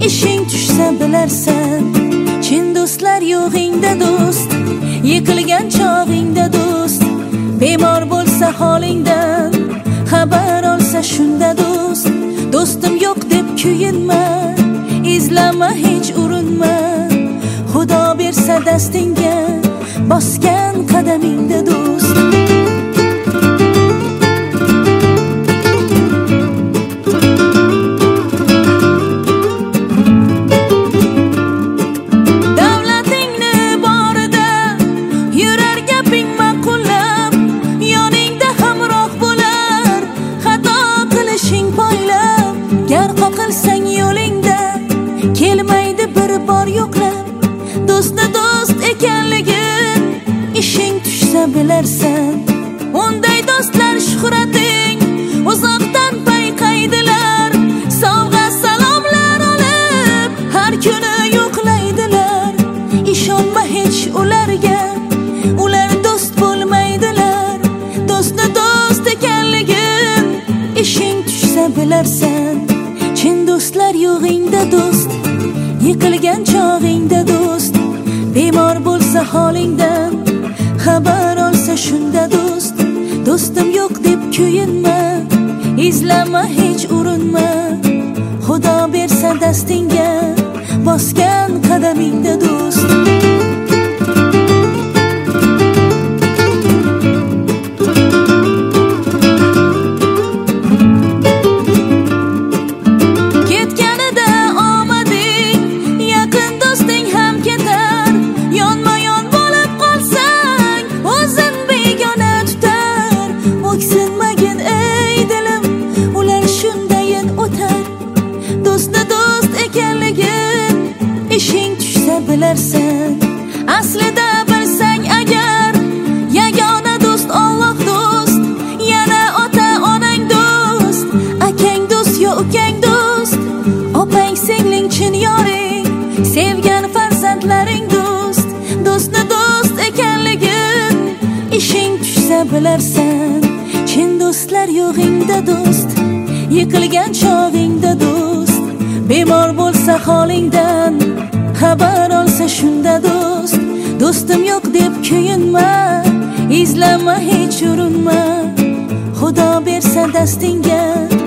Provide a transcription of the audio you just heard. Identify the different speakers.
Speaker 1: ishing tushsa bilarsan. Chin do'stlar yo'g'ingda do'st, yiqilgan chog'ingda do'st, bemor bo'lsa holingdan xabar olsa shunda do'st. Do'stim yo'q deb kuyinma, izlama hech urinma, Xudo bersa dastingga bosgan qadamingda do'st. Davlatingni borida yurar gaping ma'qullab, yoningda hamroh bo'lar xato qilishing poylab. Gar qoqilsang yo'lingda kelmaydi bir bor yo'qlab. Do'stni do'st ekanligin ishing tushsa bilarsan. Unday do'stlar shuhrating uzoqdan payqaydilar, sovg'a salomlar olib har kuni yo'qlaydilar. Ishonma hech ularga, ular do'st bo'lmaydilar. Do'stni do'st ekanligin ishing tushsa bilarsan. Chin do'stlar yo'g'ingda do'st, yiqilgan chog'ingda do'st, bemor bo'lsa holingdan xabar olsa shunda do'st. Do'stim yo'q deb kuyinma, izlama hech urinma, Xudo bersa dastingga bosgan qadamingda do'st. Do'stni do'st ekanligin ishing tushsa bilarsan. Aslida bilsang agar, yagona do'st Alloh do'st, yana ota onang do'st, akang do'st yo ukang do'st, opang singling chin yoring, sevgan farzandlaring do'st. Do'stni do'st ekanligin ishing tushsa bilarsan. Chin do'stlar yo'g'ingda do'st, yiqilgan chog'ingda do'st, bemor bo'lsa holingdan xabar olsa shunda do'st. Do'stim yo'q deb kuyinma, izlama hech urinma, Xudo bersa dastingga